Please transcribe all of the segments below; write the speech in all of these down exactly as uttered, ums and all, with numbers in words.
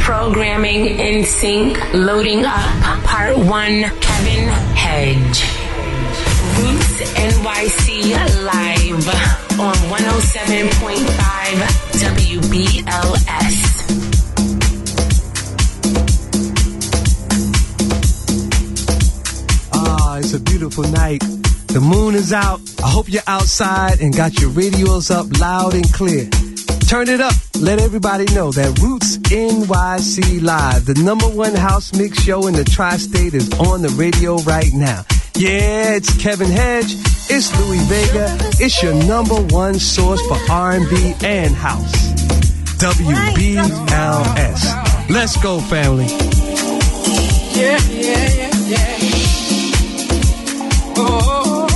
Programming in sync, loading up. Part one, Kevin Hedge. Roots N Y C live on one oh seven point five W B L S. Ah, it's a beautiful night. The moon is out. I hope you're outside and got your radios up loud and clear. Turn it up. Let everybody know that Roots N Y C Live, the number one house mix show in the tri-state, is on the radio right now. Yeah, it's Kevin Hedge. It's Louis Vega. It's your number one source for R and B and house. W B L S. Let's go, family. Yeah, yeah, yeah, yeah. Oh.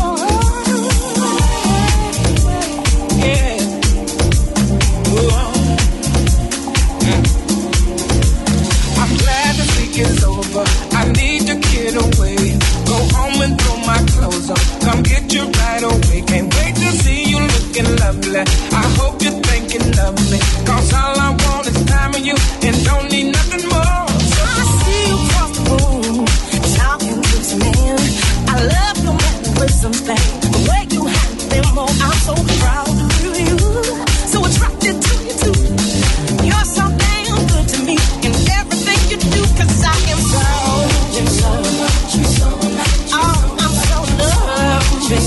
Is over. I need to get away. Go home and throw my clothes on. Come get you right away. Can't wait to see you looking lovely. I hope you're thinking of me. Cause all I want is time with you and don't need nothing more. So I see you across the room, talking to some man. I love your mannerisms, babe. The way you handle them all, I'm so proud of you. So attracted to you too. You're so damn good to me. And everything you do, cause I am so, I'm so, I'm so, oh, I'm so loved, baby.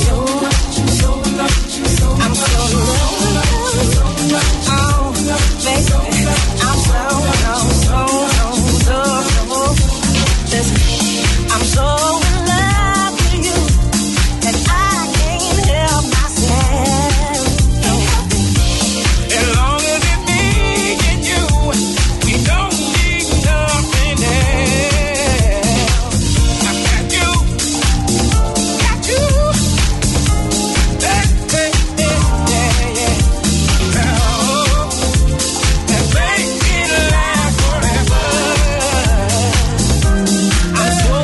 I'm so loved, oh, baby. I'm so, so, so, so, listen, I'm so in love with you, and I can't help myself. As long as it's me and you, we don't need nothing else. I got you, got you, hey, hey, hey, yeah, yeah. Oh, and make it last forever. I'm so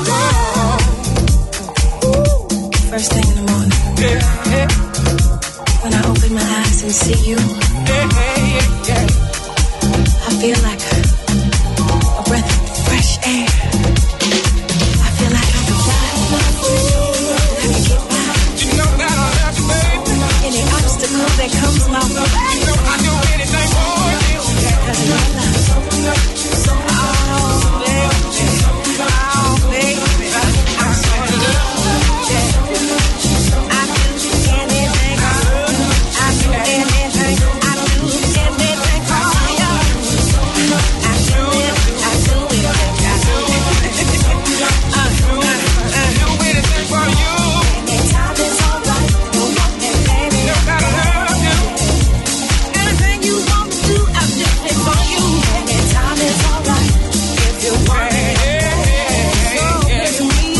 in love. First thing in the morning, yeah, yeah. When I open my eyes and see you, yeah, yeah, yeah, yeah. I feel like a breath of fresh air. I feel like I can fly. I can get by. You know that I love you, baby. Any obstacle that comes my way, you know I'd do anything for you. Cause of your love. Oh, baby. Oh, baby. I'm so in love. I do anything. I do anything. I do anything for you. I do it. I do it. I do it. Uh, uh, uh. Do anything for you. Anytime is alright. Don't want that, baby. No gotta love you. Anything you want to do, I'll do it for you. Anytime is alright. If you want it. So it's me.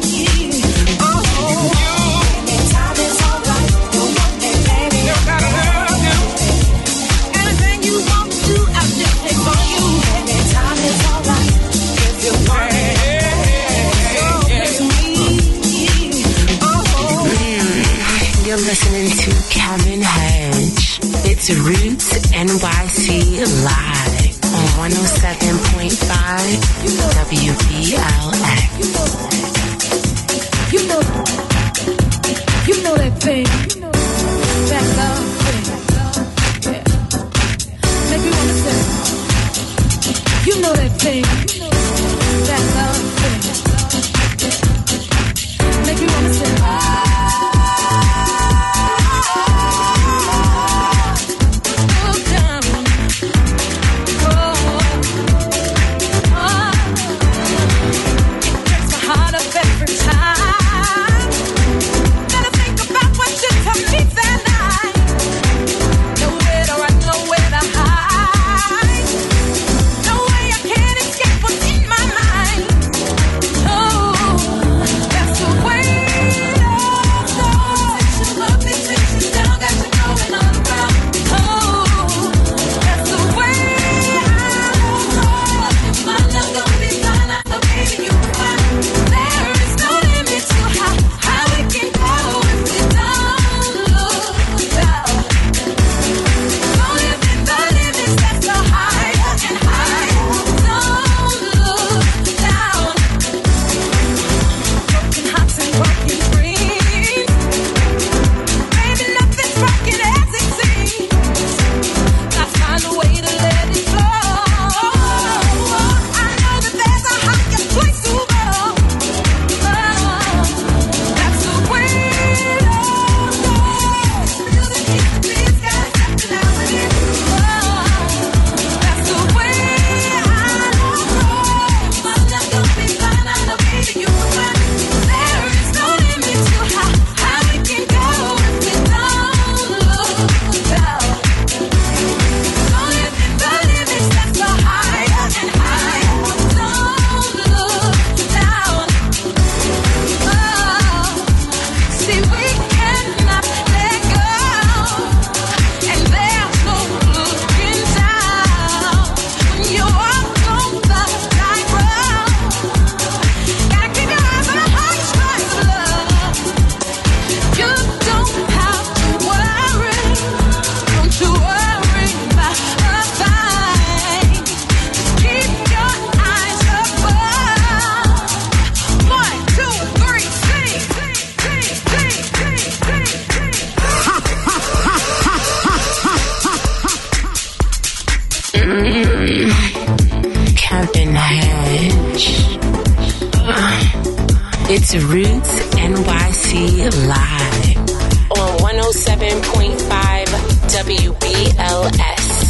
Oh, anytime is alright. Don't want that, baby. No gotta love you. Anything you want to do, I'll do it for you. Anytime is alright. If you want it. So it's me. Oh. You're listening to Kevin Hedge. It's Roots N Y C live on one oh seven point five W B L S. You know, you know that thing, that love thing. Yeah. Make me wanna say, you know that thing, that love thing. Make me wanna say, oh, down, oh, oh. It breaks my heart up every time. Gotta think about what you told me that night. Nowhere to run, nowhere to hide. No way I can escape what's in my mind. Oh, that's the way Kevin Hedge. It's Roots N Y C Live on one oh seven point five W B L S.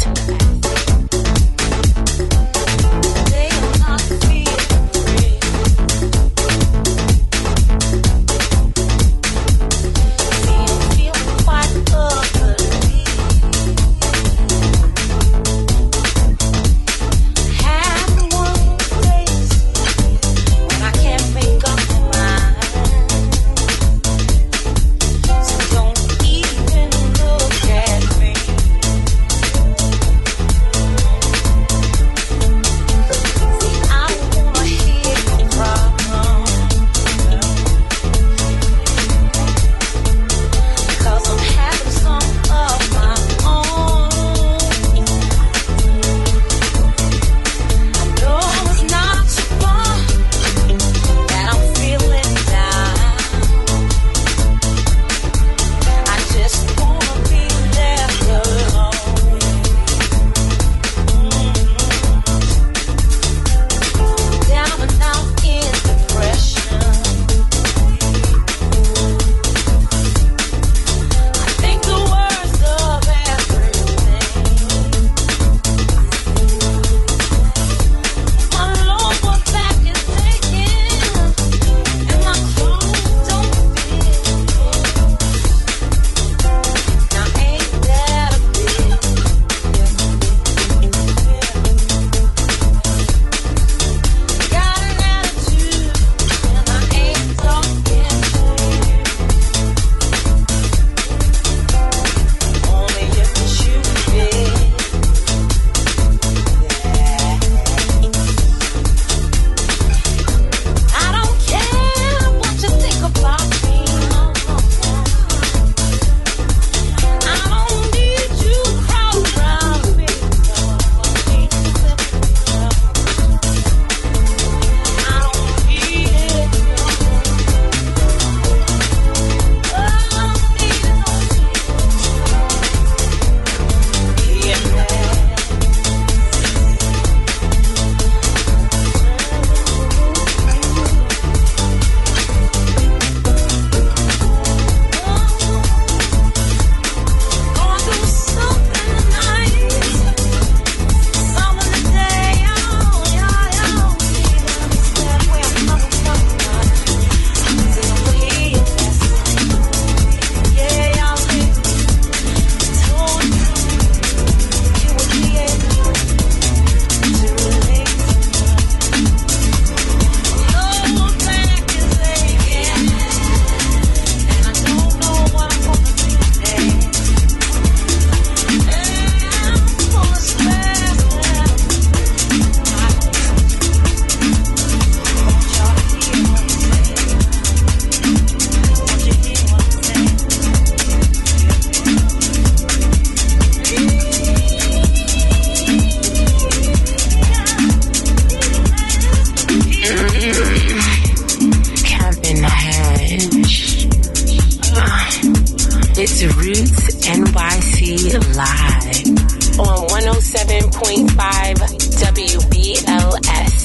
It's Roots N Y C Live on one oh seven point five W B L S.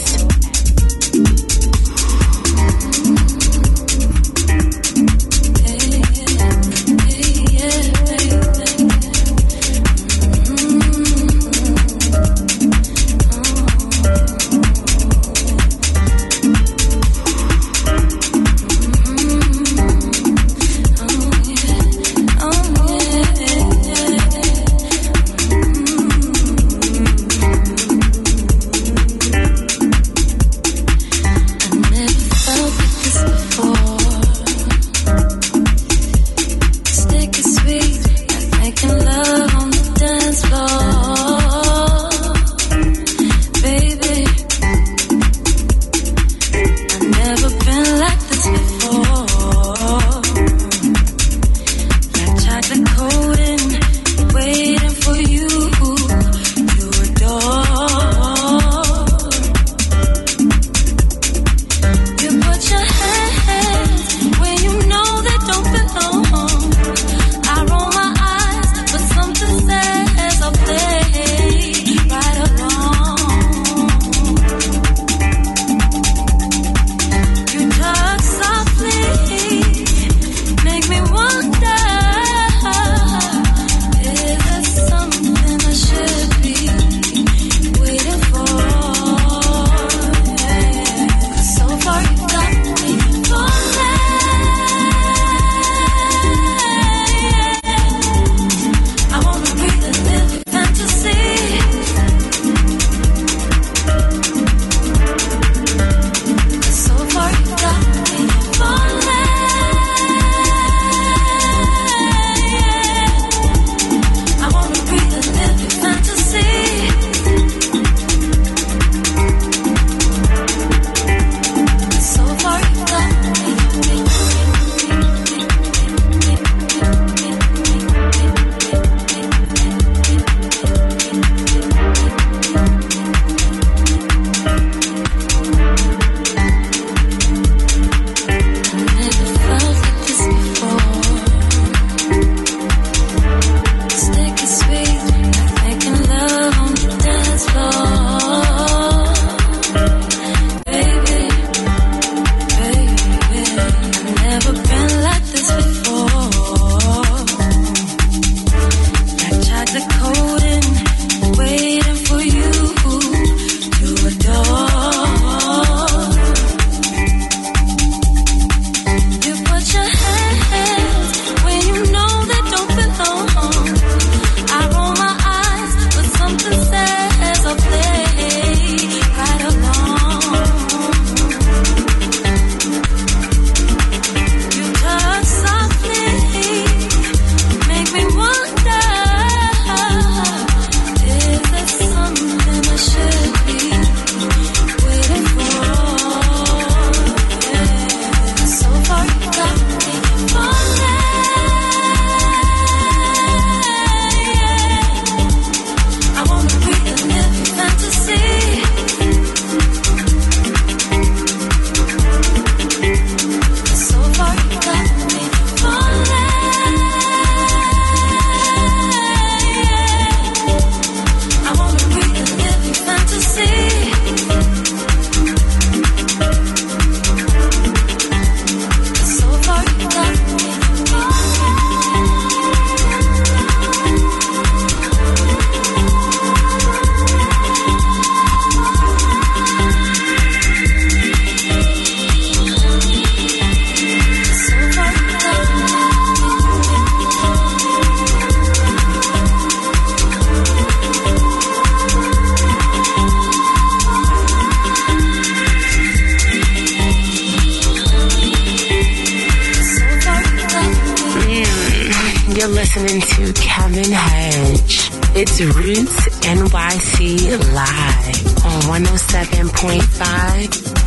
listening to Kevin Hedge. It's Roots N Y C live on one oh seven point five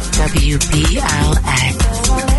W B L X.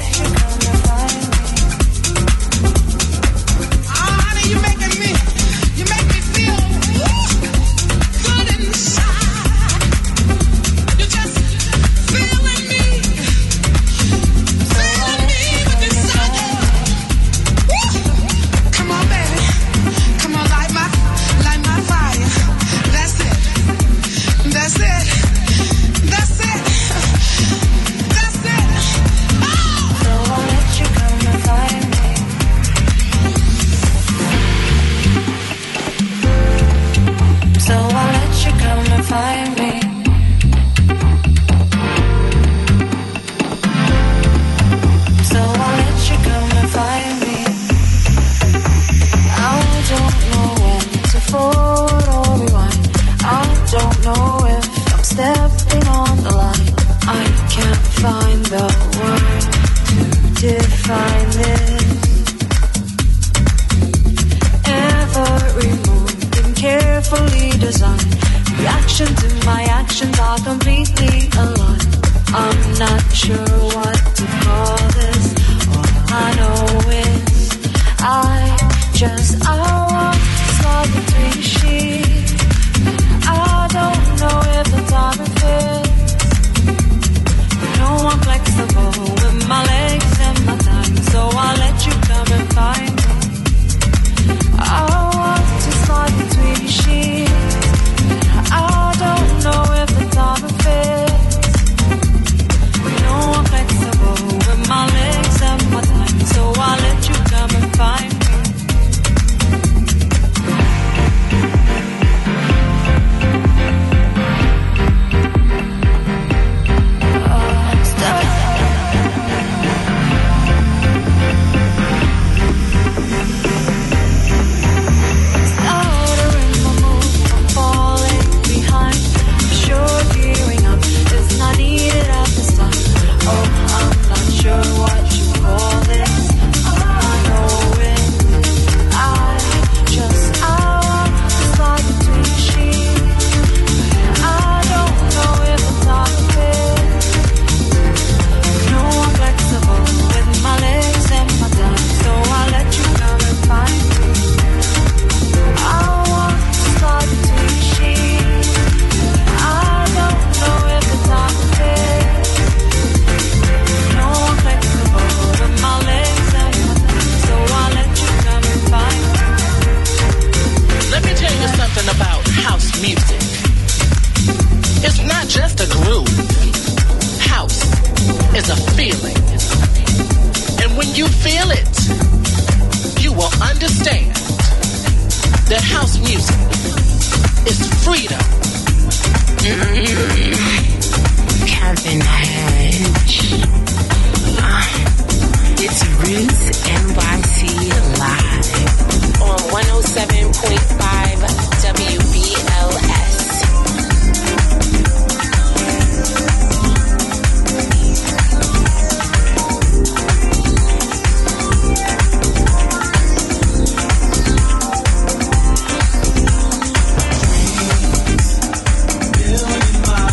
Building my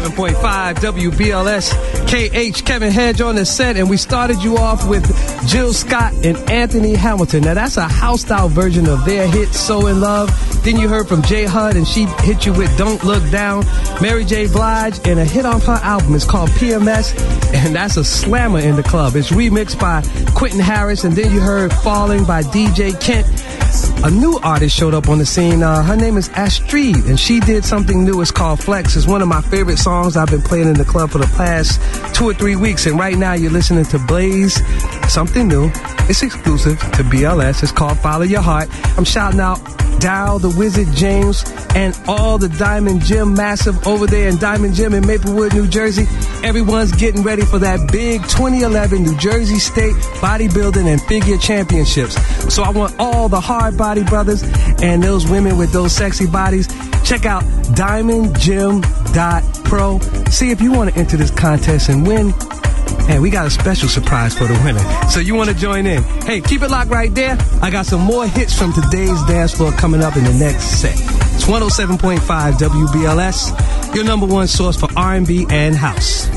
seven point five W B L S K H. Kevin Hedge on the set, and we started you off with Jill Scott and Anthony Hamilton. Now, that's a house-style version of their hit, So In Love. Then you heard from J Hud, and she hit you with Don't Look Down. Mary J. Blige, and a hit on her album. It's called P M S, and that's a slammer in the club. It's remixed by Quentin Harris, and then you heard Falling by D J Kent. A new artist showed up on the scene. Uh, her name is Astrid, and she did something new. It's called Flex. It's one of my favorite songs I've been playing in the club for the past two or three weeks. And right now you're listening to Blaze, something new. It's exclusive to B L S. It's called Follow Your Heart. I'm shouting out Dow, the Wizard James, and all the Diamond Gym Massive over there in Diamond Gym in Maplewood, New Jersey. Everyone's getting ready for that big twenty eleven New Jersey State Bodybuilding and Figure Championships. So I want all the hard body brothers and those women with those sexy bodies. Check out diamond gym dot pro. See if you want to enter this contest and win. And we got a special surprise for the winner. So you want to join in. Hey, keep it locked right there. I got some more hits from today's dance floor coming up in the next set. It's one oh seven point five W B L S, your number one source for R and B and house.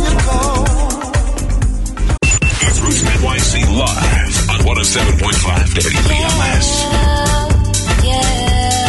It's Roots N Y C live on one oh seven point five W B L S. Yeah, yeah.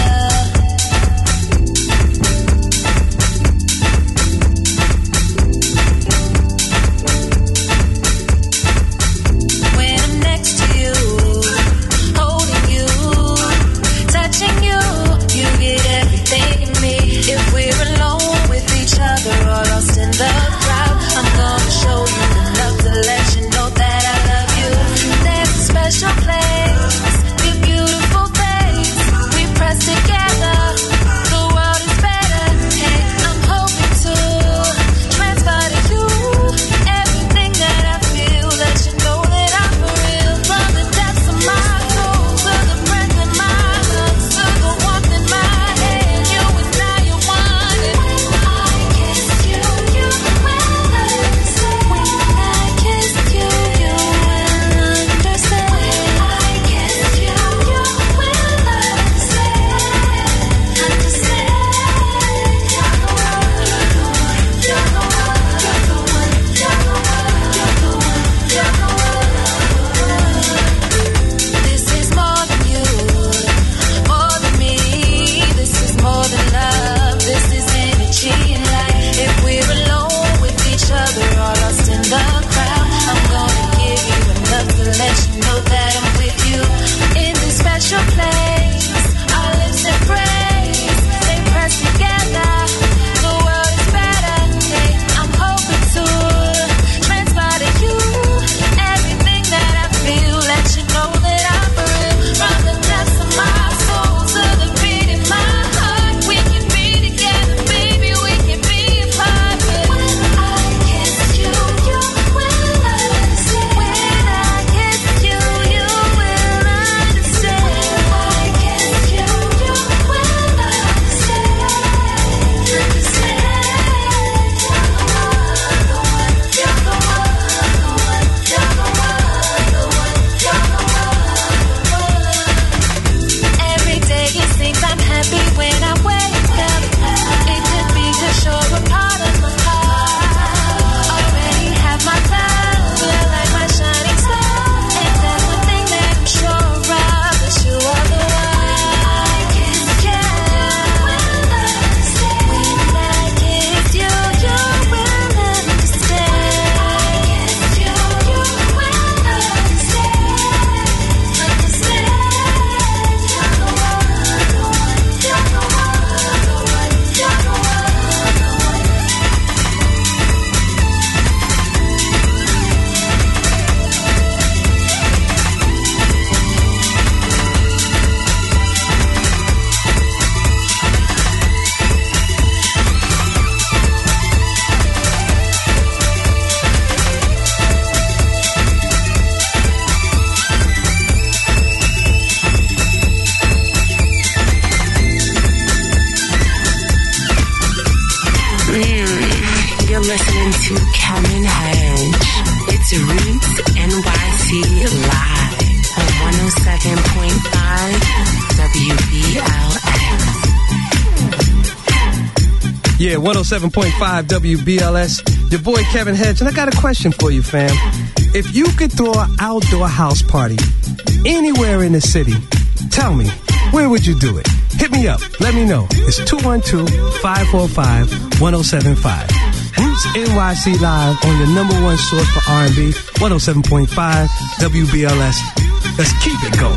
to Kevin Hedge. It's Roots N Y C live on one oh seven point five W B L S. Yeah, one oh seven point five W B L S. Your boy Kevin Hedge, and I got a question for you, fam. If you could throw an outdoor house party anywhere in the city, tell me, where would you do it? Hit me up. Let me know. It's two one two, five four five, one oh seven five. Roots N Y C Live on your number one source for R and B, one oh seven point five W B L S. Let's keep it going.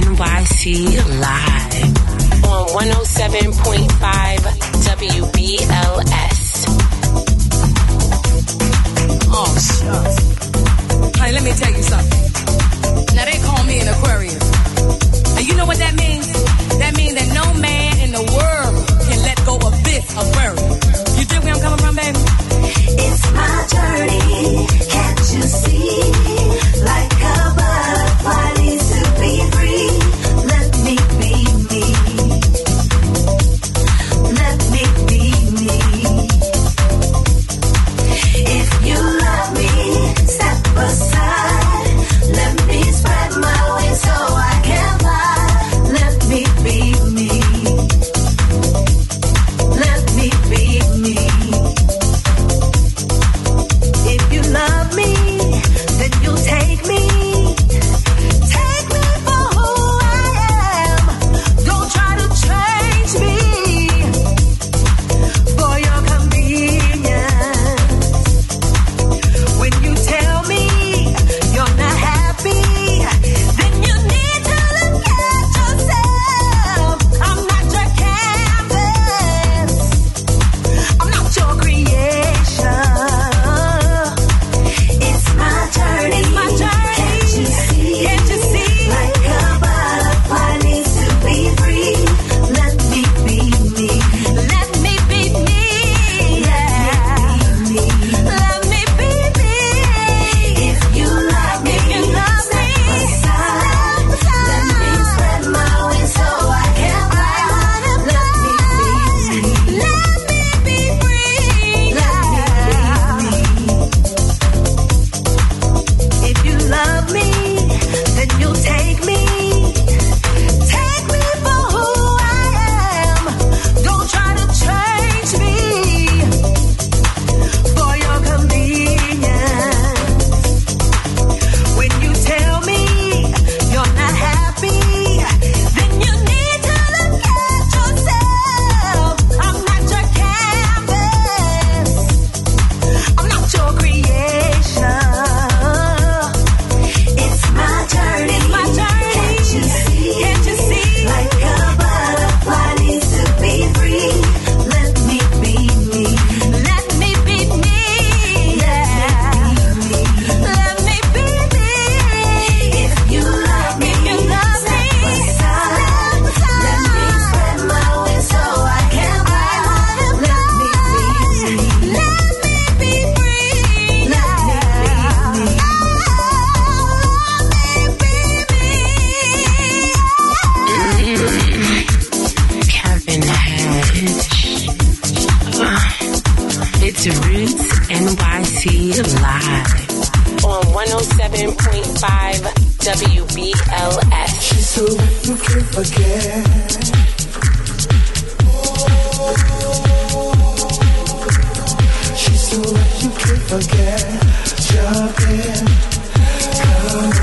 N Y C live on one oh seven point five W B L S. Oh, shucks. Hey, let me tell you something. Now, they call me an Aquarius. And you know what that means? That means that no man in the world can let go of this Aquarius. You dig where I'm coming from, baby? It's my journey, can't you see? Like a butterfly needs to be free. Let me be me. Let me be me. If you love me, step aside. Let me spread my wings so I can fly. Let me be me. Let me be me. If you love me, then you'll take me. Take me for who I am. Don't try to change me for your convenience. When you tell me you're not happy, then you need to look at yourself. I'm not your canvas. I'm not your creation. It's my journey. It's my journey. Can't you see? Can't you see? Like a butterfly needs to be free. Let me be me. Let me be me. Yeah. Let me be me. If you love me, if you love me, step aside. Let me spread my wings so I can fly. Let me be me. Let me be free. Let me be me. If you love me, then you'll take me. Take me for who I am. Don't try to change me for your convenience. When you tell me you're not happy, then you need to look at yourself. I'm not your canvas. I'm not your creation. It's my journey. It's my journey. Can't you see? Can't you see? Like a butterfly needs to be free. Let me be me. Let me be me. Yeah. Let me be me. If you love me, if you love me, step aside. Let me spread my wings so I can fly. Let me be me. Let me be free. Let me be me. Kevin Hedge. It's Roots N Y C live on one oh seven point five W B L S. She's so you can't forget. She's so you can't forget. Jump in, come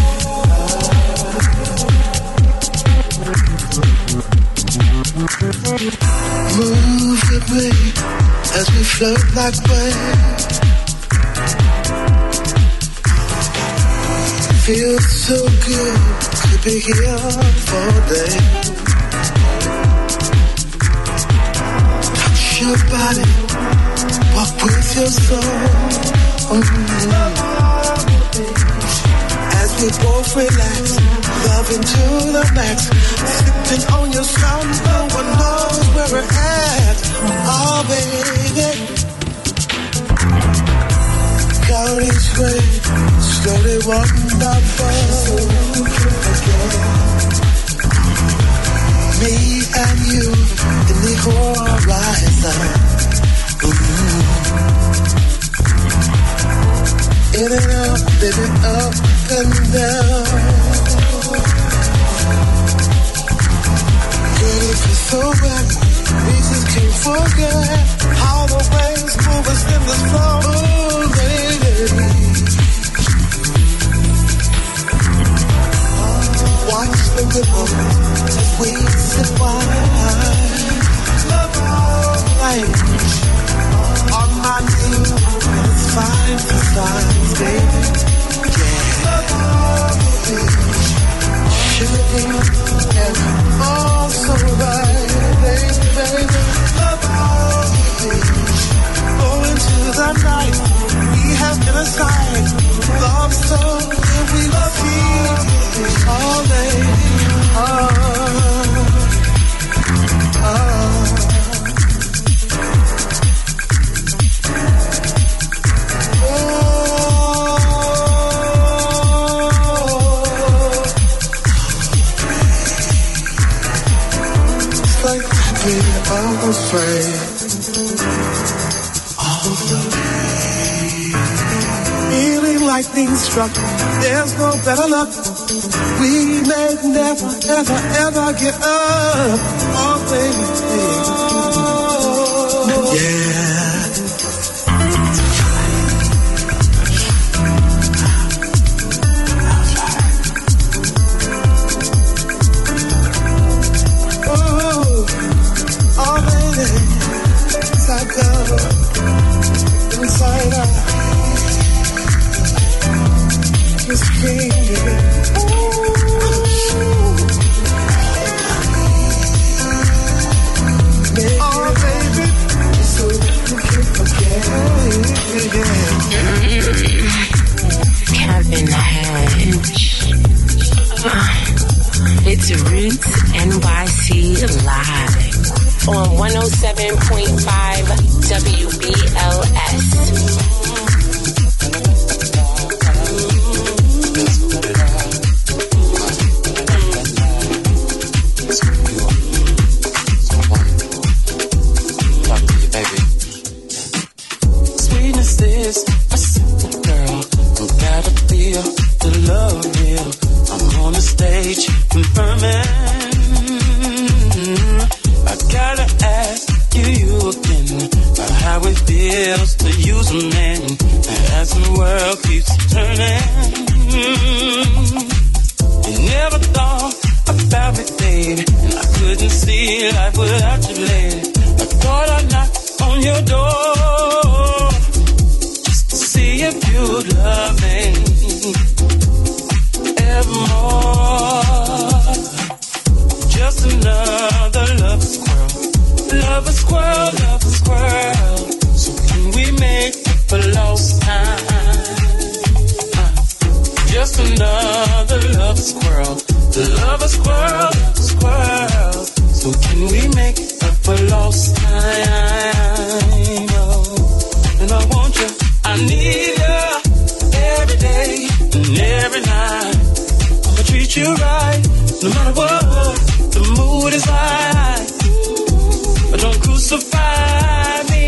on. Move with me as we float like waves. Feels so good to be here for a day. Touch your body, walk with your soul. Mm-hmm. As we both relax, loving to the max, sipping on your sound, no one knows where we're at. Oh, baby. Down each way, slowly wonderful. Me and you in the horizon. Mm-hmm. In and out, living up and down. Girl, it feels so right. We just can't forget how the waves move us in this flow. Oh, baby. Watch the ripple as we sip wine. Love all night on my knees. It's fine for signs, baby. Yeah. Love all the beach. chilling and also right, baby, baby. About the beach, going to the night. We have been aside, love so and we feel all day. Oh, oh. I'm afraid of the rain. Feeling lightning struck, there's no better luck. We may never, ever, ever get up. Oh, baby, baby. Yeah. Inside out, just dreaming. Oh, baby, so you can forget. Kevin Hedge. It's Roots N Y C Live on one oh seven point five W B L S. Sweetness is a simple girl who gotta feel the love real. I'm on the stage confirming. I gotta ask you, you again about how it feels to use a man as the world keeps turning. You never thought about me, baby, and I couldn't see life without you, lady. I thought I'd knock on your door just to see if you'd love me evermore. Just another love squirrel, love a squirrel, love a squirrel. So can we make up for lost time? Uh, just another love squirrel, love a squirrel, love a squirrel. So can we make up for lost time? Oh, and I want you, I need you every day and every night. I'ma treat you right, no matter what. The mood is high, but don't crucify me.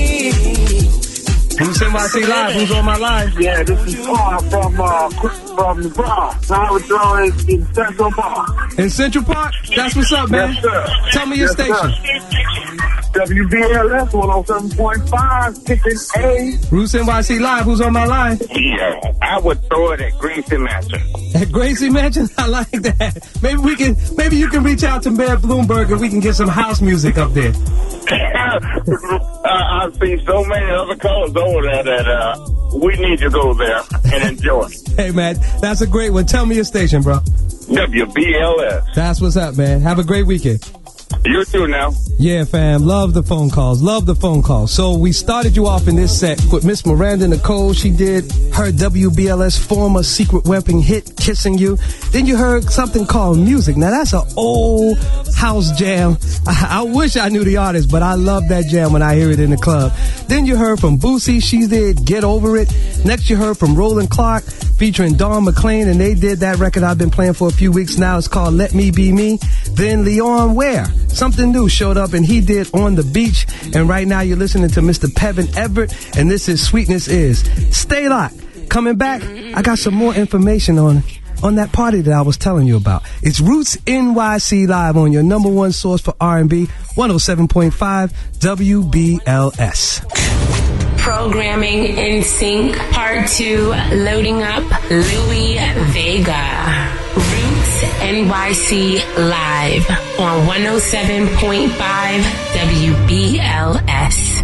Who's N Y C Live? Who's on my line? Yeah, this is Paul from uh, from the Bronx. I was throwing in Central Park. In Central Park? That's what's up, man. Yes, sir. Tell me your Yes, station. sir. W B L S one oh seven point five, Kitchen A. Roots N Y C Live. Who's on my line? Yeah, I would throw it at Gracie Mansion. At Gracie Mansion? I like that. Maybe we can. Maybe you can reach out to Mayor Bloomberg and we can get some house music up there. uh, I've seen so many other callers over there that uh, we need to go there and enjoy. Hey, man, that's a great one. Tell me your station, bro. W B L S. That's what's up, man. Have a great weekend. You too now. Yeah, fam. Love the phone calls. Love the phone calls. So we started you off in this set with Miss Miranda Nicole. She did her W B L S former secret weapon hit, Kissing You. Then you heard something called Music. Now, that's an old house jam. I, I wish I knew the artist, but I love that jam when I hear it in the club. Then you heard from Boosie. She did Get Over It. Next, you heard from Roland Clark featuring Dawn McClain, and they did that record I've been playing for a few weeks now. It's called Let Me Be Me. Then Leon Ware, something new showed up, and he did On the Beach. And right now you're listening to Mister Pevin Everett, and this is Sweetness Is. Stay locked. Coming back, I got some more information on on that party that I was telling you about. It's Roots N Y C Live on your number one source for R and B, one oh seven point five W B L S. Programming in sync, part two, loading up Louis Vega. Roots N Y C Live on one oh seven point five W B L S.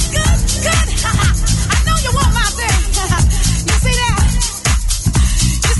I know you want my thing. You see that?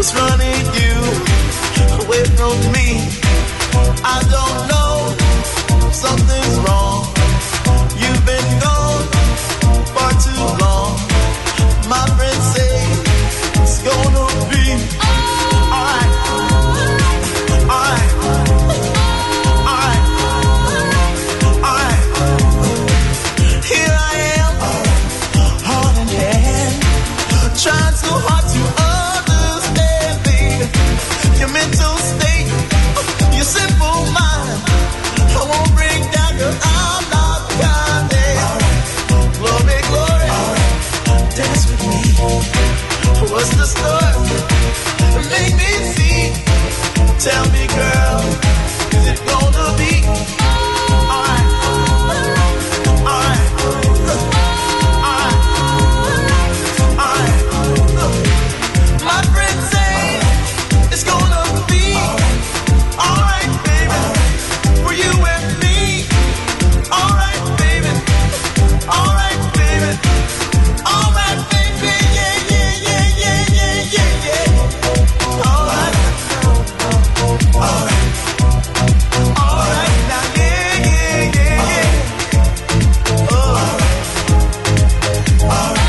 What's running you away from me? I don't know. Something's wrong. You've been gone far too long. My friends say it's gonna be alright. Alright. Alright. Alright. Here I am, heart in hand, trying so hard to understand, baby, your mental state, your simple mind. I won't break down 'cause I'm not kind. Glory, glory, dance with me. What's the story? Make me see. Tell me, girl, is it gonna be alright? Alright. Alright. Alright. My friends say it's gonna be alright, baby. For you and me. Alright, baby. Alright, baby. Alright, baby. Yeah, yeah, yeah, yeah, yeah, yeah, yeah. Alright. Alright. Alright, now, yeah, yeah, yeah, yeah. Oh. Alright.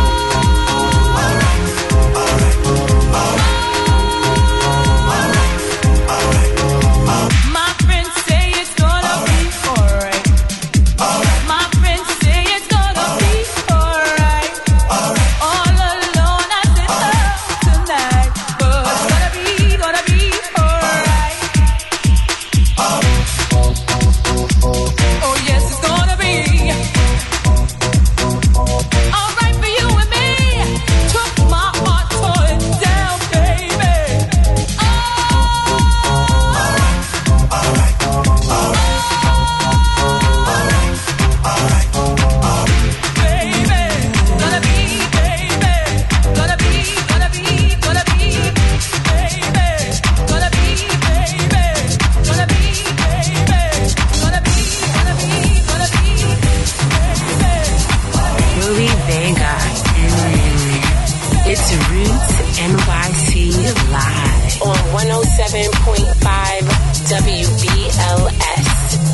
My friends say it's gonna be alright. My friends say it's gonna be alright. All alone I sit up tonight, but it's gonna be, gonna be alright. Oh yes, it's gonna be alright for you and me. Took my heart, tore it down, baby. Louis Vega. Mm. It's Roots N Y C Live on one oh seven point five W B L S.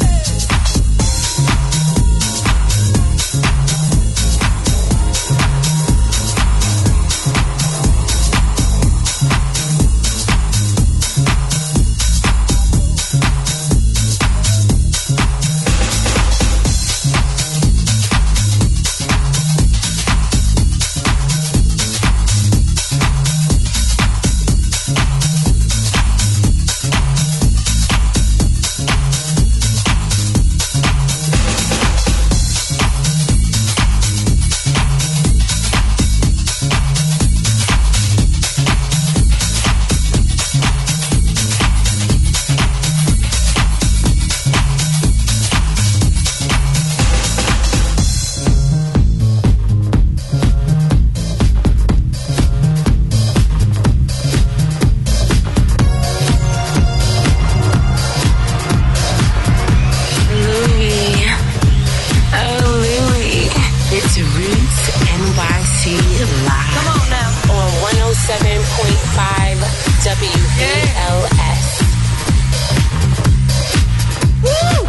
Louis. Oh, Louis. It's Roots N Y C Live. Come on now. On one oh seven point five W B L S. Woo!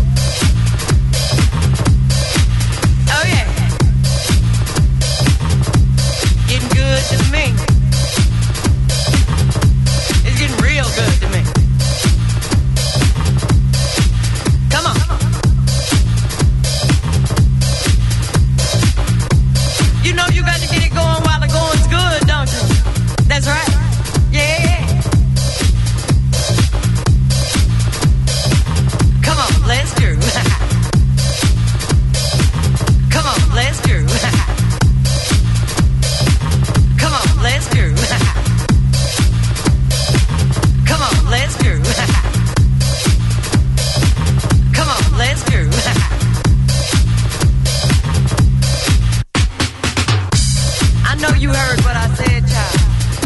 Oh yeah. Getting good to me. It's getting real good to me. Come on. You know you got to get it going while the going's good, don't you? That's right. Yeah. Come on, let's do. Come on, let's do. Come on, let's do. Come on, let's do. Come on, let's do. I know you heard what I said, child.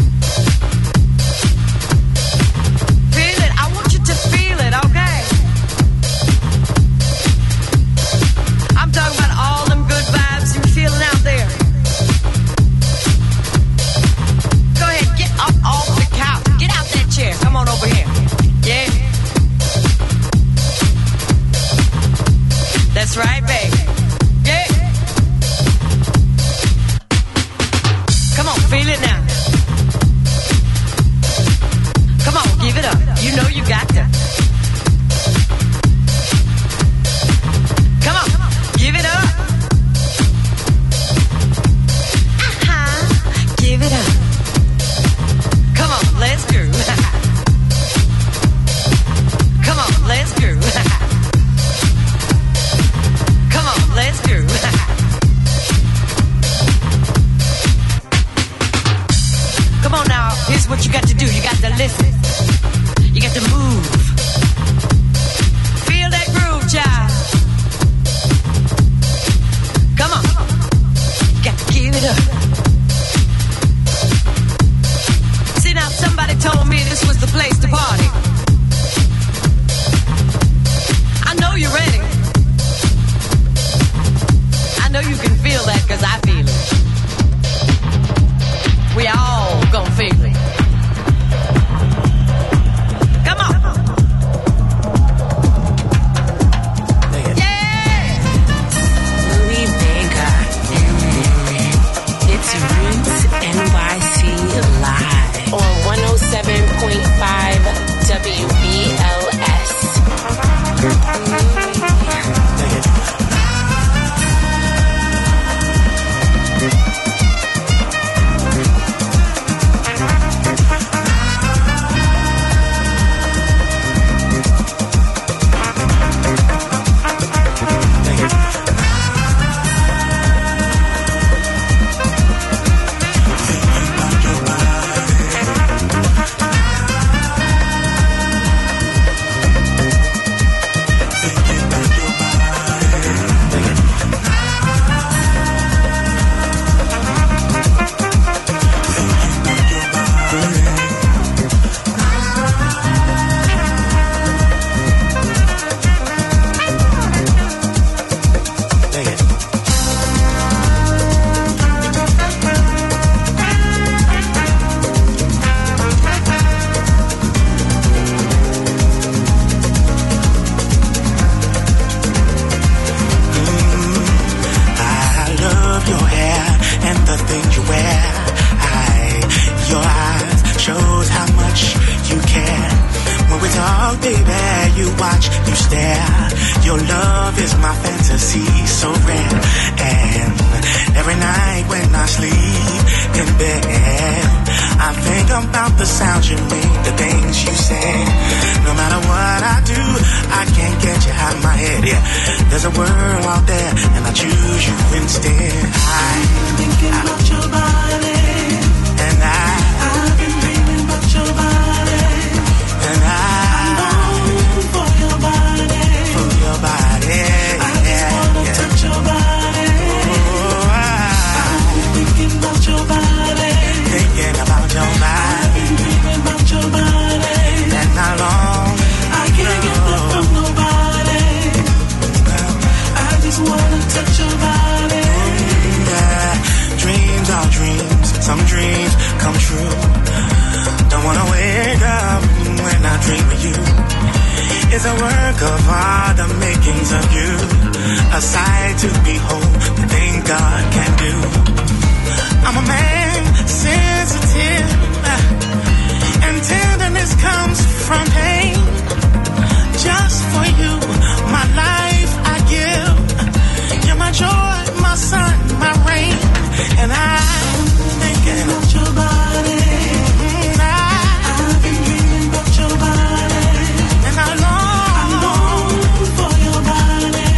Feel it. I want you to feel it, okay? I'm talking about all them good vibes you're feeling out there. Go ahead, get up off the Feel it now. Come on, give it up. You know you got to. Come on, give it up. Uh-huh. Give it up. Come on, let's groove. Come on, let's groove. Come on, let's groove. Come on now, here's what you got to do. You got to listen. You got to move. Feel that groove, child. Come on. You got to give it up. See now, somebody told me this was the place to party. I know you're ready. I know you can feel that because I feel it. We all gonna feel it. Come on. Yeah. Louis Vega. It's Roots N Y C Live on one oh seven point five W B L S.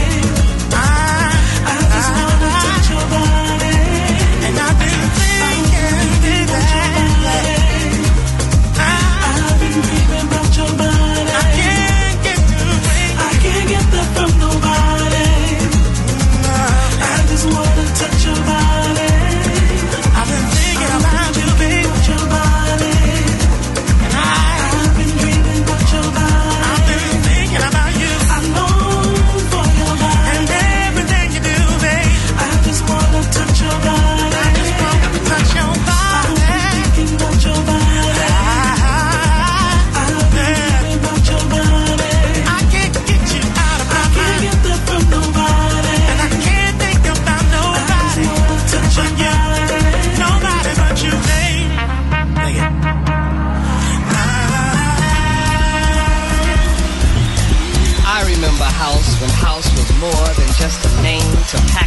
And I've been thinking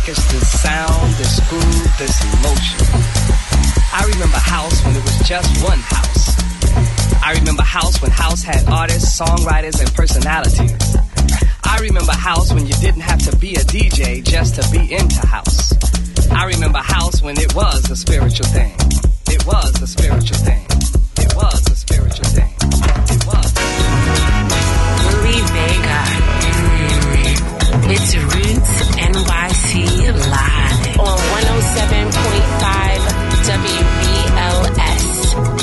package, this sound, this groove, this emotion. I remember house when it was just one house. I remember house when house had artists, songwriters, and personalities. I remember house when you didn't have to be a D J just to be into house. I remember house when it was a spiritual thing. It was a spiritual thing. It was a spiritual thing. It was. Louie Vega. Mm. It's Roots N Y C live on one oh seven point five W B L S.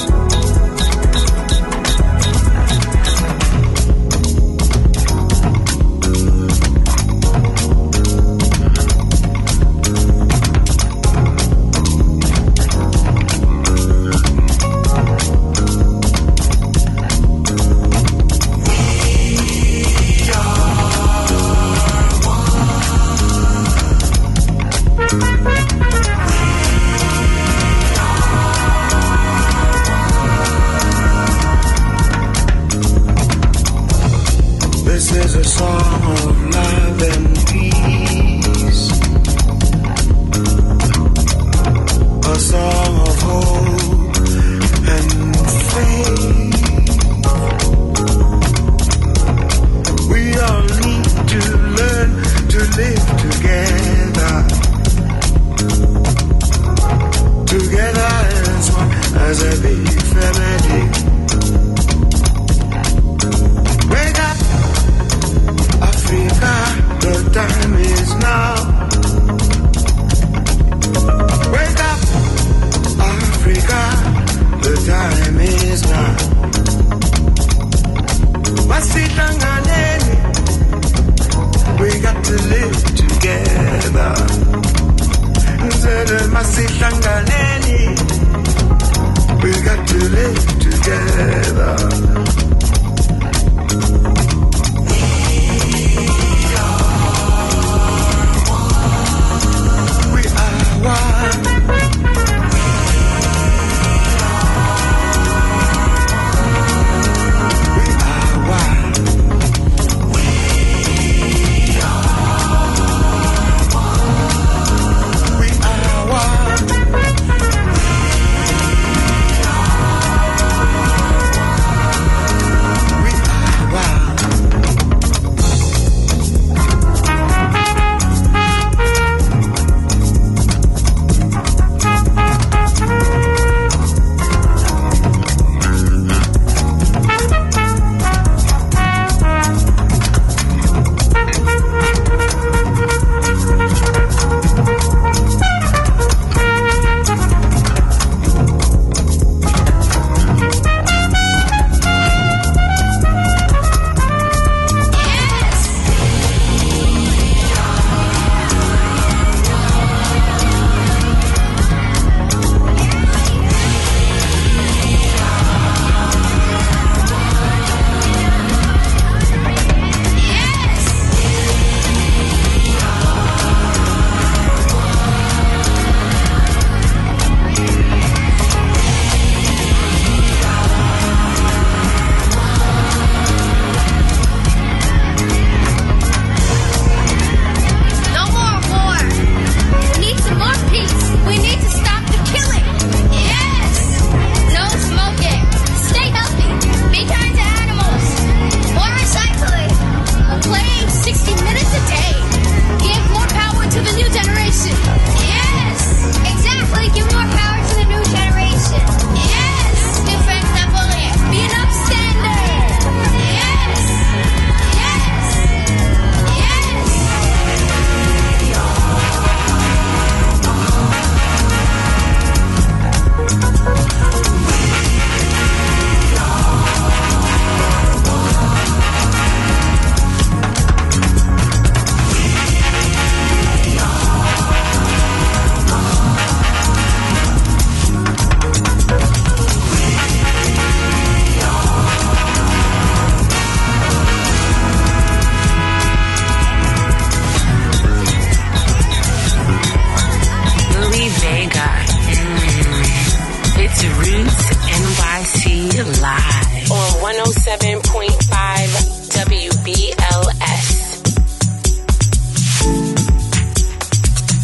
seven point five W B L S.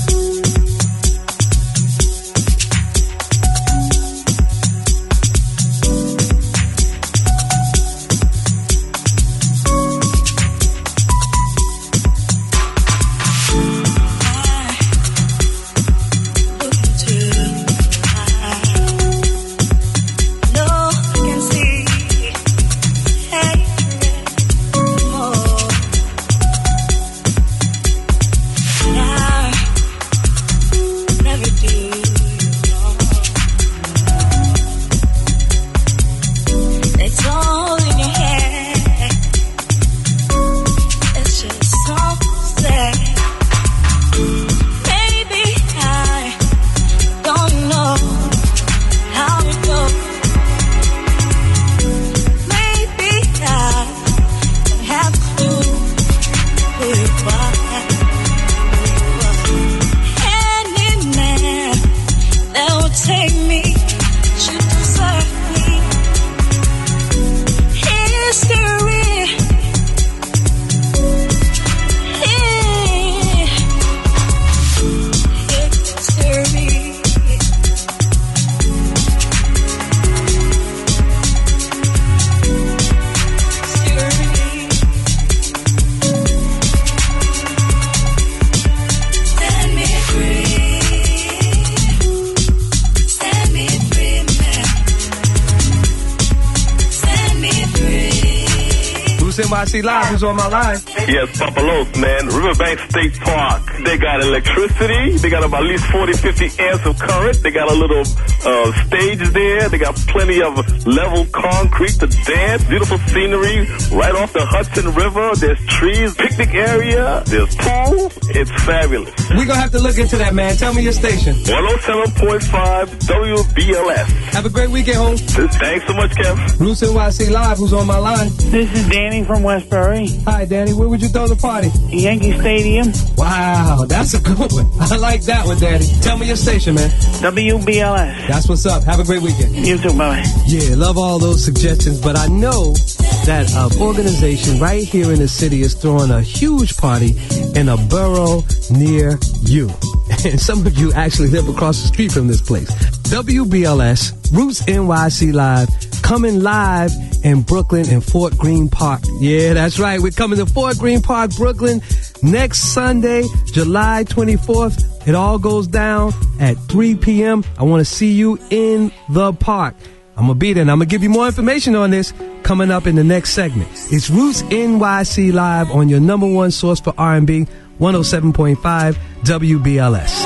Roots N Y C Live. Who's on my line? Yes, Papalos, man. Riverbank State Park. They got electricity. They got about at least forty, fifty amps of current. They got a little uh, stage there. They got plenty of level concrete to dance. Beautiful scenery right off the Hudson River. There's trees, picnic area. There's pool. It's fabulous. We're going to have to look into that, man. Tell me your station. one oh seven point five W B L S. Have a great weekend, home. Thanks so much, Kev. Roots N Y C Live. Who's on my line? This is Danny from Westbury. Hi, Danny. Where would you throw the party? Yankee Stadium. Wow, that's a good one. I like that one, Danny. Tell me your station, man. W B L S. That's what's up. Have a great weekend. You too, bye. Yeah, love all those suggestions, but I know that an organization right here in the city is throwing a huge party in a borough near you. And some of you actually live across the street from this place. W B L S, Roots N Y C Live, coming live in Brooklyn and Fort Greene Park. Yeah, that's right. We're coming to Fort Greene Park, Brooklyn, next Sunday, July twenty-fourth. It all goes down at three p.m. I want to see you in the park. I'm going to be there, and I'm going to give you more information on this coming up in the next segment. It's Roots N Y C Live on your number one source for R and B, one oh seven point five W B L S.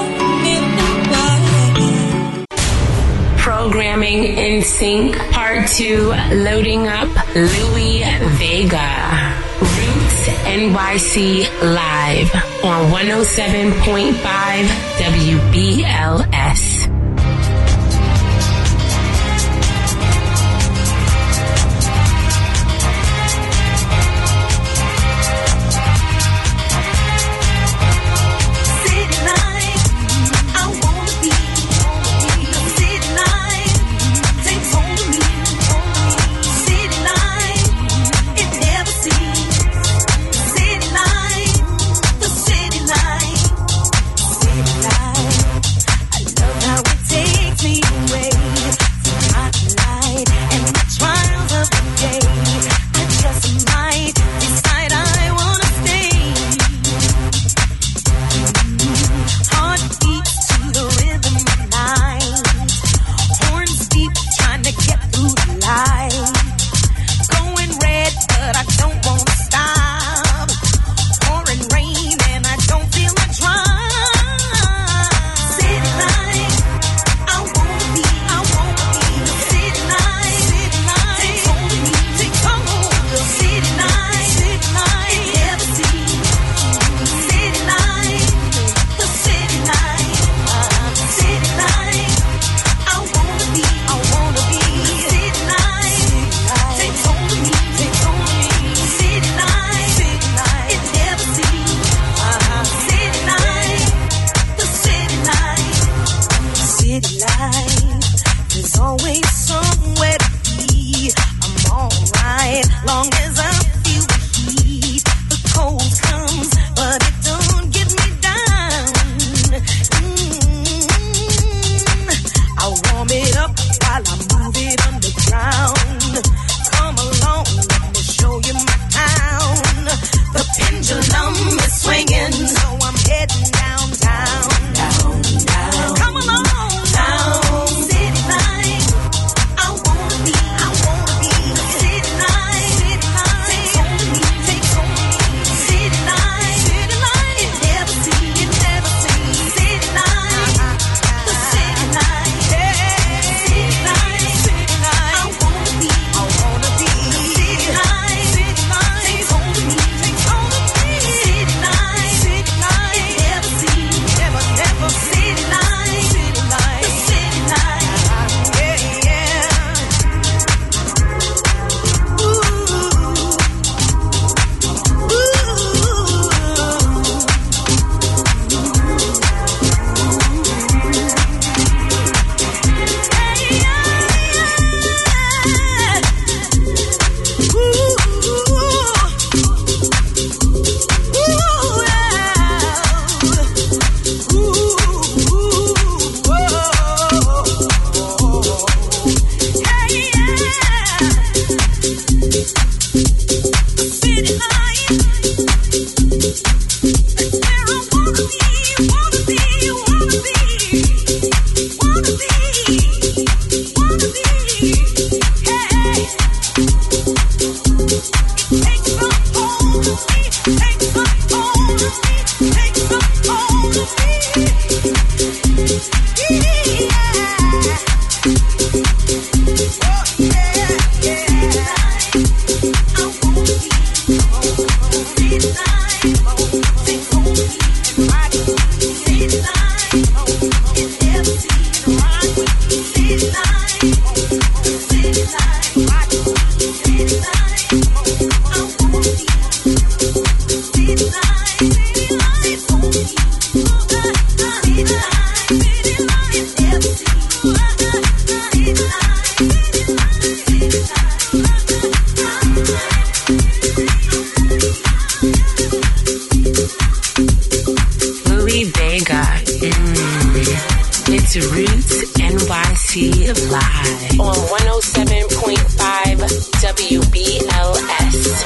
Programming in Sync, Part two, loading up Louis Vega. Roots N Y C Live on one oh seven point five W B L S. live on one oh seven point five W B L S.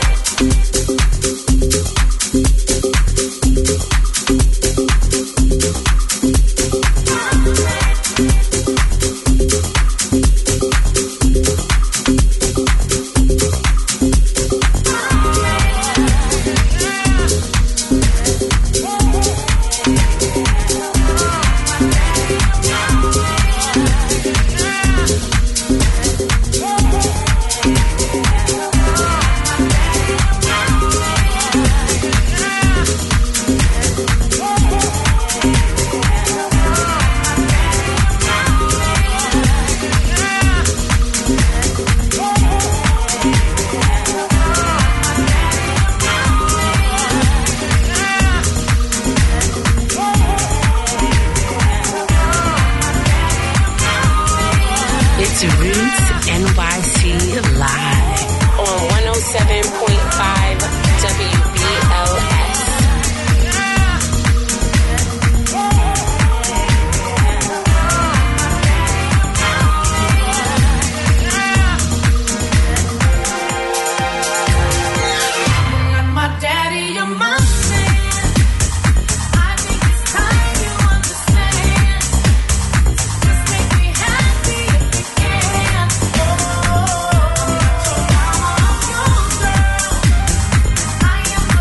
I am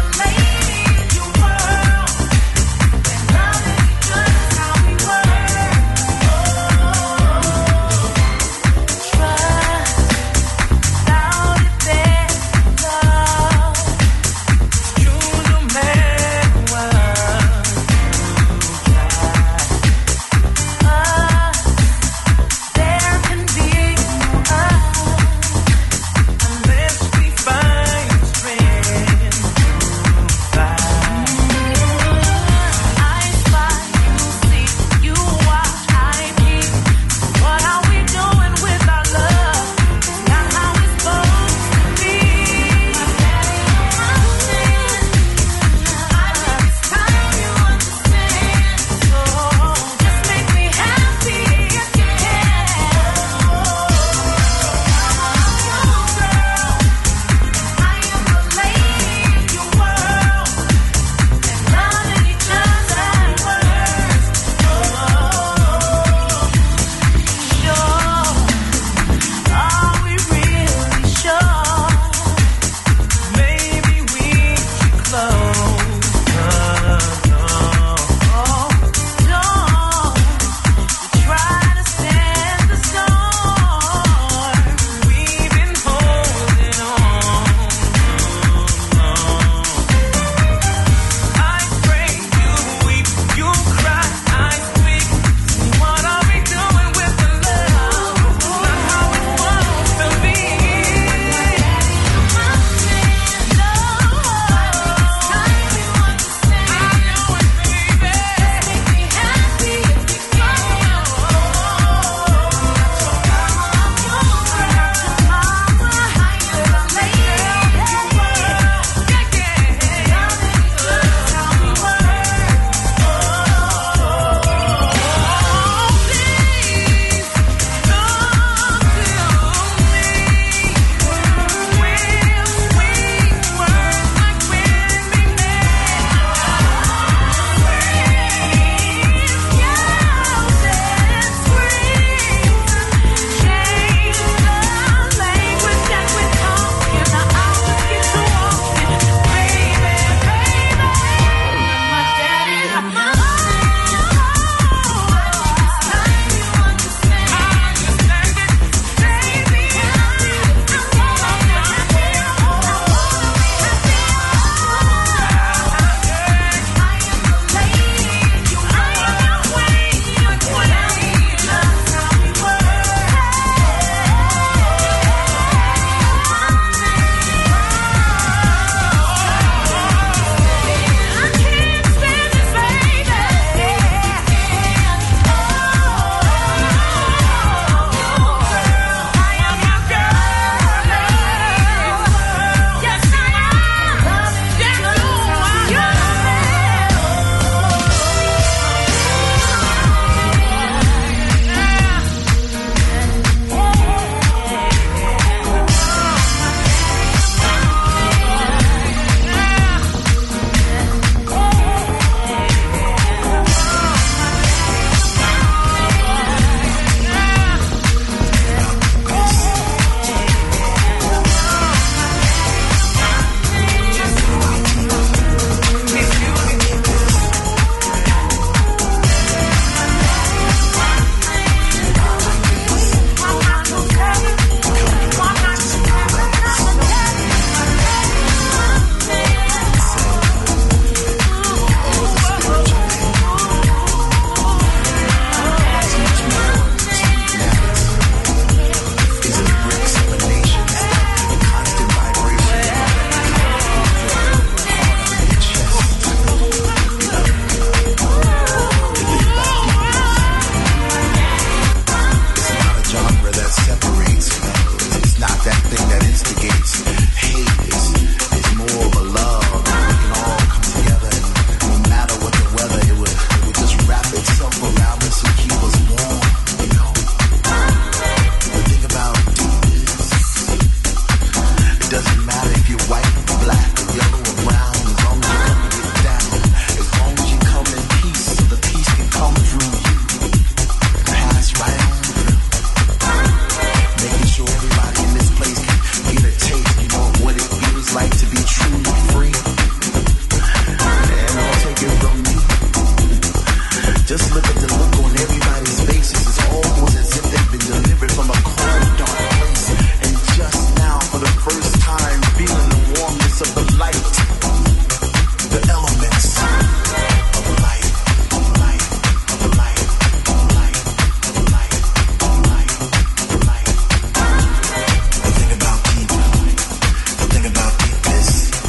that thing that instigates hate is, is more of a love. We can all come together and no matter what the weather, it would, it would just wrap itself around us and keep us warm, you know. The thing about deep is, it doesn't matter if you're white, black, or yellow, or brown, as long as you come to get down, as long as you come in peace, so the peace can come through you, pass right on through, making sure everybody in this place can get a taste, you know, of what it feels like to be truly free. And I'll take it from me. Just look at the look on everybody's faces. It's almost as if they've been delivered from a cold, dark place, and just now, for the first time, feeling the warmness of the light, the elements of light, of light, of light, of light, of light, of light, of light. The thing about deep, the thing about deep is,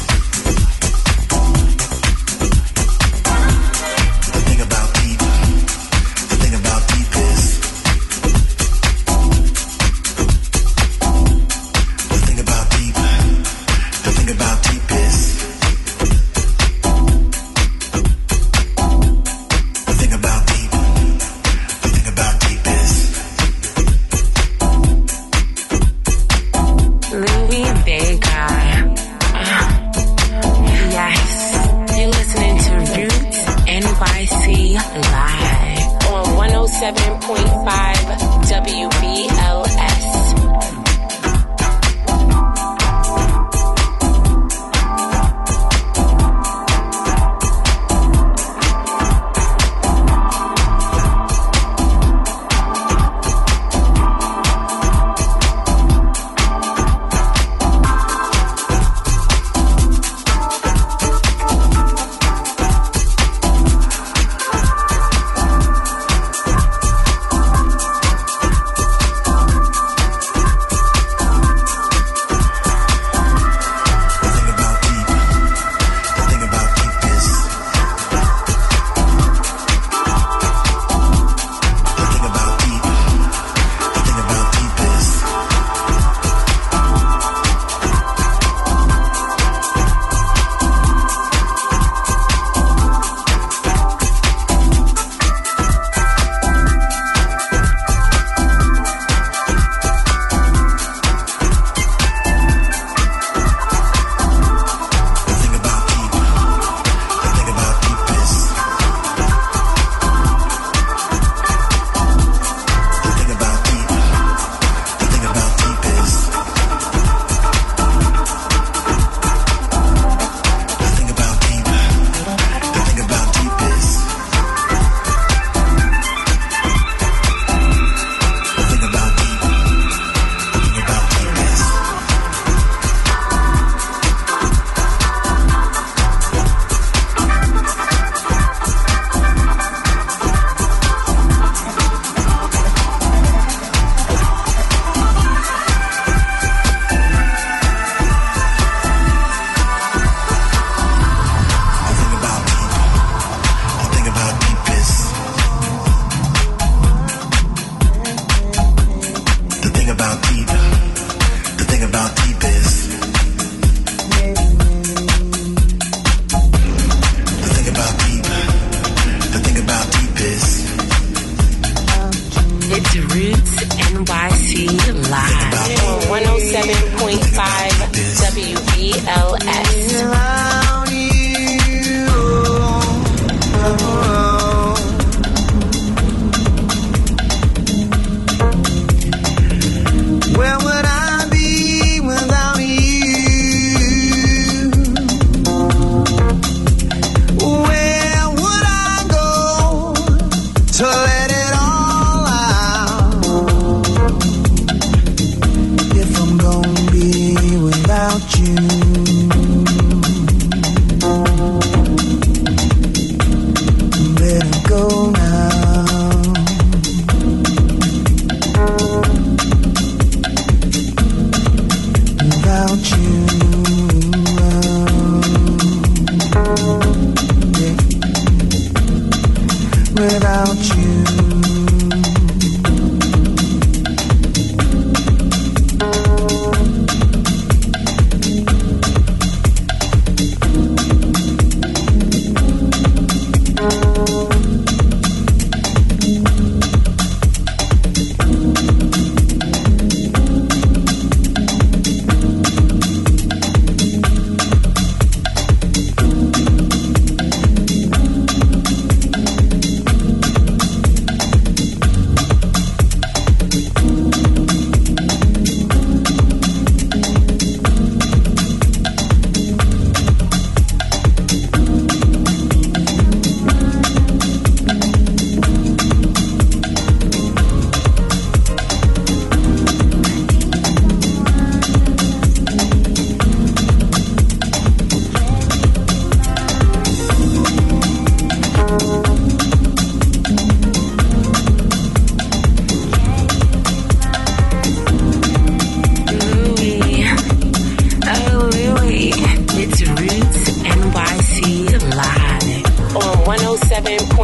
the thing about deep, the thing about deep is, the thing about deep, the thing about deep is, the thing about deep, the thing about deep is. Louis Vega. Uh, yes, you're listening to Roots N Y C live on one oh seven point five W B L S. Well,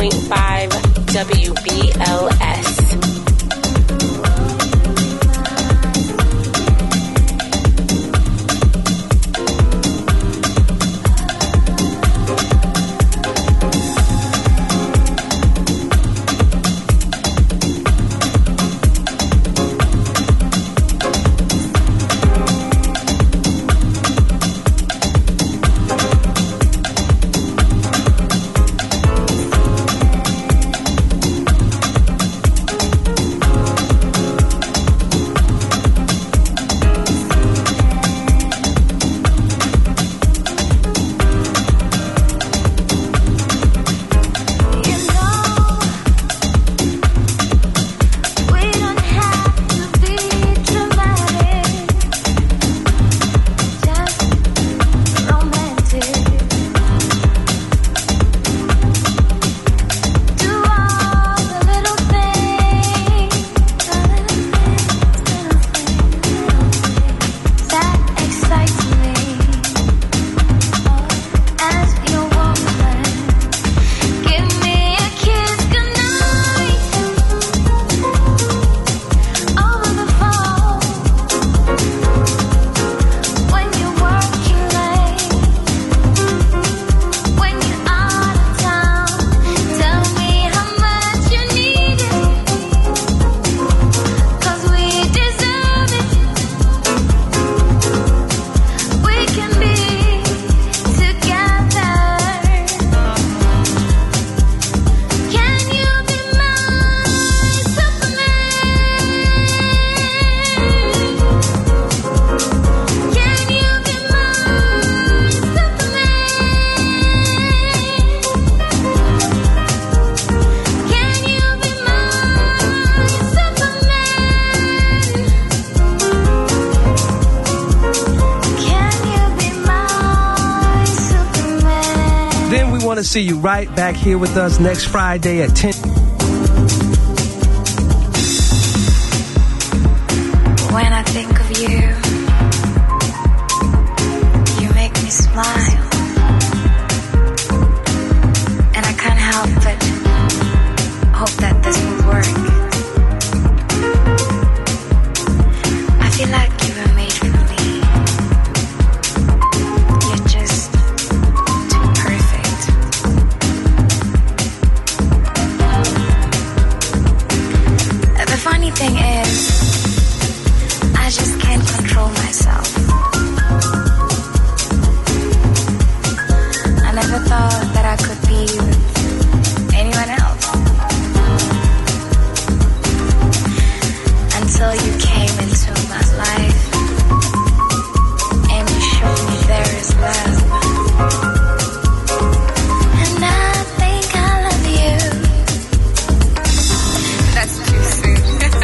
point five W B L S. to see you right back here with us next Friday at ten. When I think of you, you make me smile, and I can't help but hope that this will work. I feel like you were made for me. You're just too perfect. The funny thing is, I just can't control myself. I never thought that I could be with anyone else until you came into my life and you showed me there is love. And I think I love you. That's too soon.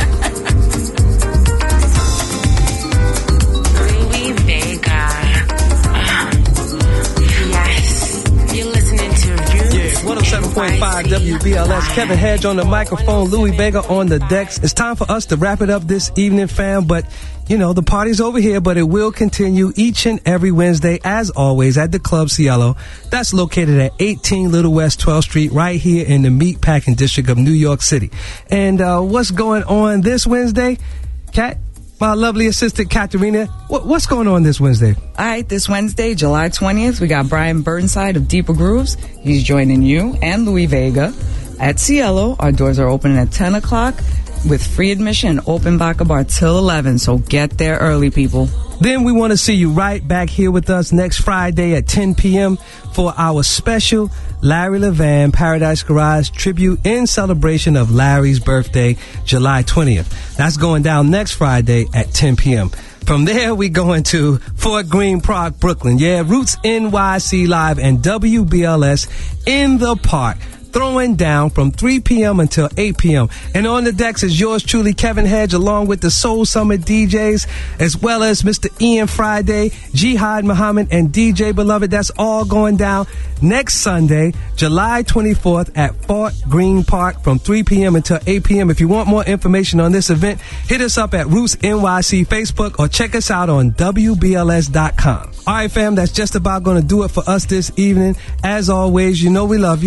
one oh seven point five W B L S. Kevin Hedge on the microphone, Louis Vega on the decks. It's time for us to wrap it up this evening, fam. But, you know, the party's over here, but it will continue each and every Wednesday, as always, at the Club Cielo. That's located at eighteen Little West twelfth Street, right here in the Meatpacking District of New York City. And uh, what's going on this Wednesday? Kat? My lovely assistant, Katerina, what, what's going on this Wednesday? All right, this Wednesday, July twentieth, we got Brian Burnside of Deeper Grooves. He's joining you and Louis Vega at Cielo. Our doors are opening at ten o'clock with free admission, open vodka bar till eleven, so get there early, people. Then we want to see you right back here with us next Friday at ten p.m. for our special Larry Levan Paradise Garage tribute in celebration of Larry's birthday, July twentieth. That's going down next Friday at ten p.m. From there, we go into Fort Greene Park, Brooklyn. Yeah, Roots N Y C Live and W B L S in the park, throwing down from three p.m. until eight p.m. And on the decks is yours truly, Kevin Hedge, along with the Soul Summit D Js, as well as Mister Ian Friday, Jihad Muhammad, and D J Beloved. That's all going down next Sunday, July twenty-fourth at Fort Greene Park from three p.m. until eight p.m. If you want more information on this event, hit us up at Roots N Y C Facebook or check us out on W B L S dot com. All right, fam, that's just about going to do it for us this evening. As always, you know we love you.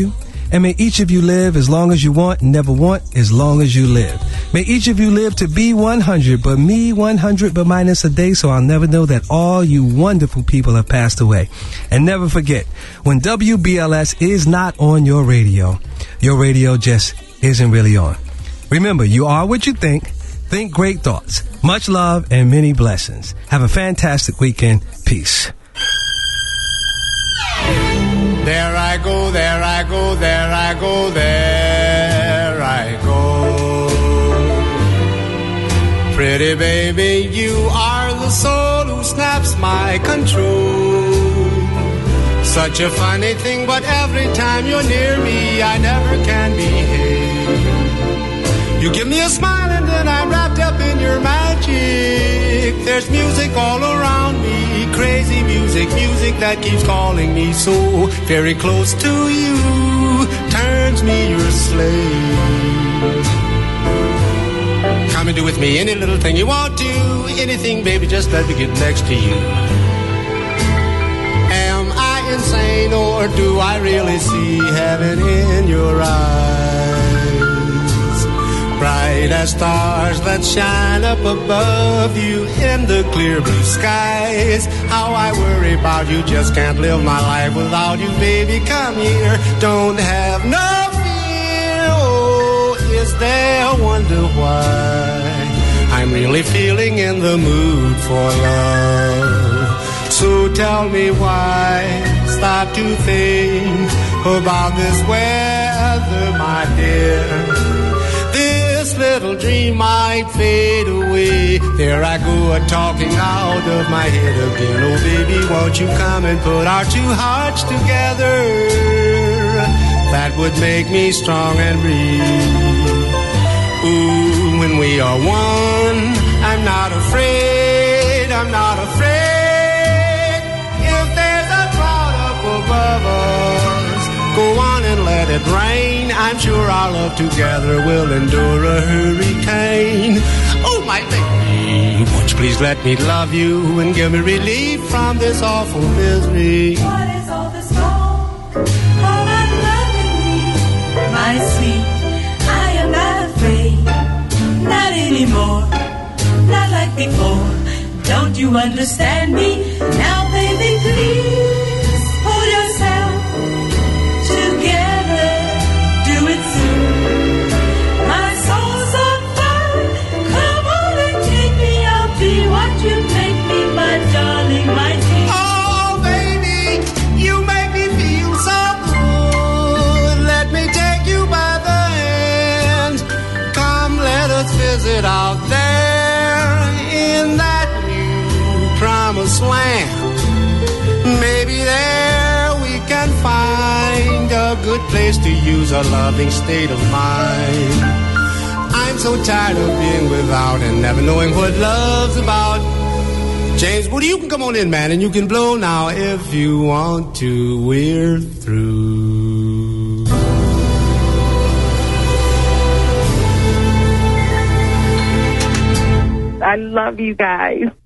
And may each of you live as long as you want and never want as long as you live. May each of you live to be one hundred, but me one hundred but minus a day, so I'll never know that all you wonderful people have passed away. And never forget, when W B L S is not on your radio, your radio just isn't really on. Remember, you are what you think. Think great thoughts. Much love and many blessings. Have a fantastic weekend. Peace. There I go, there I go, there I go, there I go. Pretty baby, you are the soul who snaps my control. Such a funny thing, but every time you're near me, I never can behave. You give me a smile and then I'm wrapped up in your magic. There's music all around me, crazy music, music that keeps calling me so very close to you, turns me your slave. Come and do with me any little thing you want to, anything, baby, just let me get next to you. Am I insane or do I really see heaven in your eyes? Bright as stars that shine up above you in the clear blue skies. How I worry about you, just can't live my life without you, baby. Come here, don't have no fear. Oh, is there a wonder why I'm really feeling in the mood for love? So tell me why, stop to think about this weather, my dear. This little dream might fade away. There I go, a-talking out of my head again. Oh, baby, won't you come and put our two hearts together? That would make me strong and breathe. Ooh, when we are one, I'm not afraid, I'm not afraid. If there's a cloud up above us, go on and let it rain. I'm sure our love together will endure a hurricane. Oh, my baby, won't you please let me love you and give me relief from this awful misery. What is all this talk about loving me, my sweet? I am not afraid, not anymore, not like before. Don't you understand me? Now, baby, please hold yourself together, do it soon. My soul's on fire, come on and take me, I'll be what you make me, my darling, my dear. Oh, baby, you make me feel so good. Let me take you by the hand. Come, let us visit out there in that new promised land. Maybe there we can find a good place to use a loving state of mind. I'm so tired of being without and never knowing what love's about. James, Woody, you can come on in, man, and you can blow now if you want to. We're through. I love you guys.